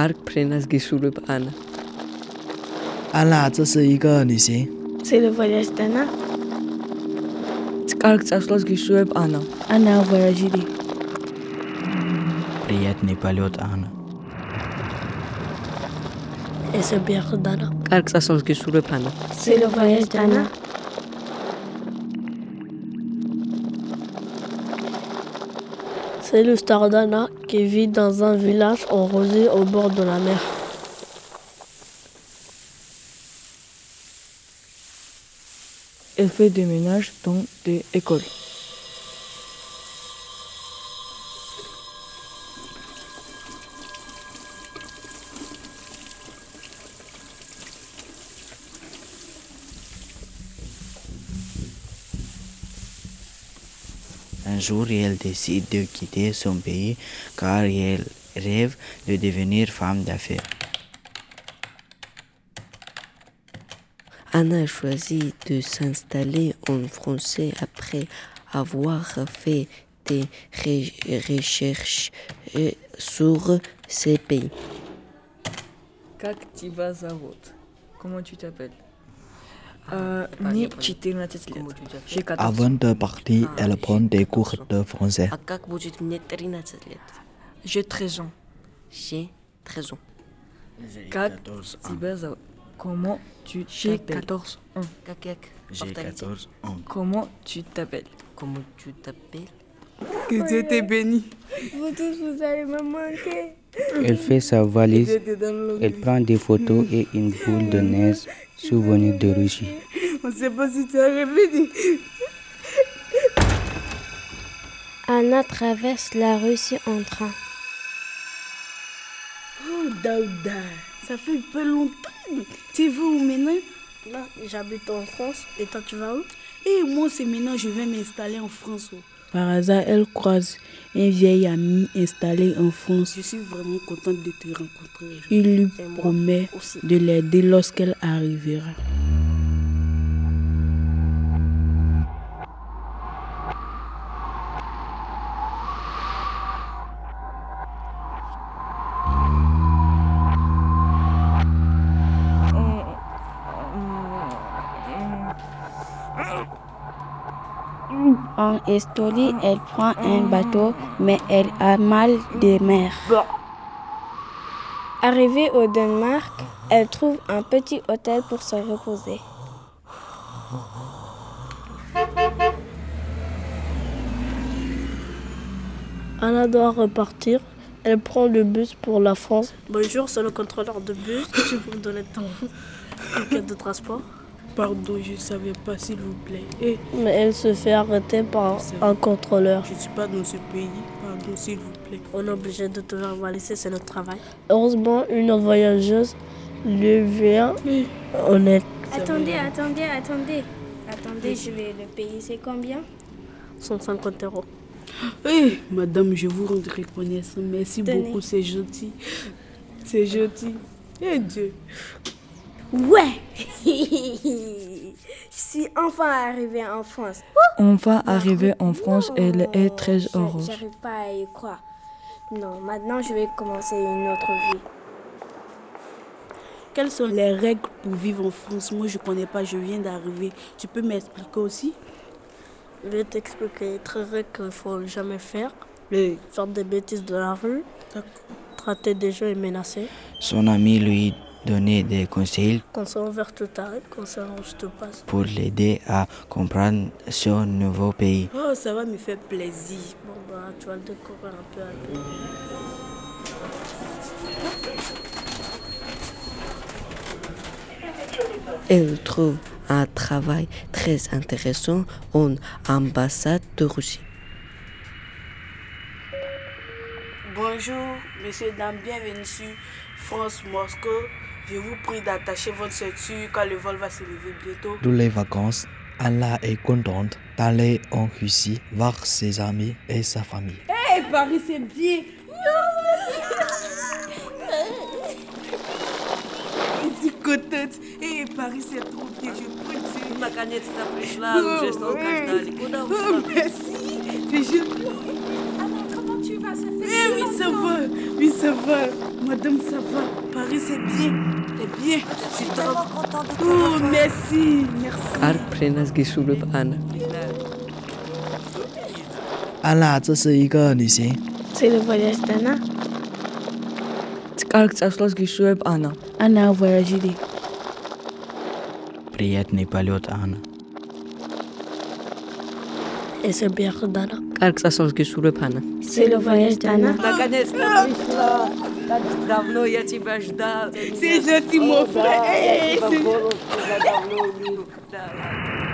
კარგ ფრენას გისურვებ ანა. 安娜，这是一个旅行。 C'est le voyage d'Anna. კარგ წასვლას გისურვებ ანა. Anna a voyagé. Приятный полет, Анна. Et c'est bien d'Anna. კარგ წასვლას გისურვებ ანა. C'est le voyage d'Anna. C'est l'histoire d'Anna qui vit dans un village en rosée au bord de la mer. Elle fait des ménages dans des écoles. Un jour, elle décide de quitter son pays car elle rêve de devenir femme d'affaires. Anna choisit de s'installer en France après avoir fait des recherches sur ces pays. Как тебя зовут? Comment tu t'appelles? Мне 14 лет. J'ai 14. Avant de partir, elle prend des cours de français. А как будет мне 13 лет? J'ai 13 ans. J'ai 13 ans. Как тебя зовут? Comment tu t'appelles? 14 ans. Как? J'ai 14 ans. Comment tu t'appelles? Comment tu t'appelles? Que Dieu te bénisse. Vous tous, vous allez me manquer. Elle fait sa valise, elle prend des photos et une boule de neige, souvenir de Russie. On ne sait pas si tu as revenu. Anna traverse la Russie en train. Oh, Daouda, ça fait un peu longtemps. Tu vas où maintenant? Là, j'habite en France. Et toi, tu vas où? Et moi, c'est maintenant je vais m'installer en France. Par hasard, elle croise un vieil ami installé en France. Je suis vraiment contente de te rencontrer. Il lui promet de l'aider lorsqu'elle arrivera. En Estonie, elle prend un bateau, mais elle a mal de mer. Arrivée au Danemark, elle trouve un petit hôtel pour se reposer. Anna doit repartir. Elle prend le bus pour la France. Bonjour, c'est le contrôleur de bus. Tu peux me donner ton ticket de transport? Pardon, je ne savais pas, s'il vous plaît. Mais elle se fait arrêter par un contrôleur. Je ne suis pas dans ce pays. Pardon, s'il vous plaît. On est obligé de te faire valiser, c'est notre travail. Heureusement, une autre voyageuse lui vient en aide. Attendez, je vais le payer, c'est combien? 150 €. Madame, je vous rends reconnaissant. Merci beaucoup, c'est gentil. C'est gentil. Dieu. Ouais. Je suis enfin arrivée en France. Enfin arrivée en France, elle est très heureuse. J'arrive pas à y croire. Non, maintenant je vais commencer une autre vie. Quelles sont les règles pour vivre en France? Moi, je ne connais pas, je viens d'arriver. Tu peux m'expliquer aussi? Je vais t'expliquer les règles qu'il ne faut jamais faire. Mais... Faire des bêtises de la rue. Traiter des gens et menacer. Son ami lui donnait des conseils. Quand c'est ouvert, tout t'arrête. Quand c'est orange, tout passe. Pour l'aider à comprendre son nouveau pays. Oh, ça va me faire plaisir. Bon, tu vas le découvrir un peu à peu. Elle trouve un travail très intéressant en ambassade de Russie. Bonjour, messieurs, dames, bienvenue sur France-Moscou. Je vous prie d'attacher votre ceinture quand le vol va se lever bientôt. Toutes les vacances, Anna est contente d'aller en Russie voir ses amis et sa famille. Hey, Paris, c'est bien. Je suis contente. Hey, Paris, c'est trop bien. Je prends Ma canette, c'est après là, je reste en cache. Merci. C'est gentil. Alors, comment tu vas? Oui, ça va. Oui, ça va. Madame, ça va. Paris, c'est bien. C'est bien. Je suis trop contente de te revoir. Oh, merci. Merci. არ ფრენას გისურვებ ანა. 安娜，这是一个旅行。 C'est le voyage d'Anna. კარგ წასვლას გისურვებ ანა. Anna a voyagé. Приятный полет, Анна. Et c'est bien d'Anna. კარგ წასვლას გისურვებ ანა. C'est le voyage d'Anna. Наконец-то пришла. Так давно я тебя ждал. C'est gentil, mon frère. Давно не ждала.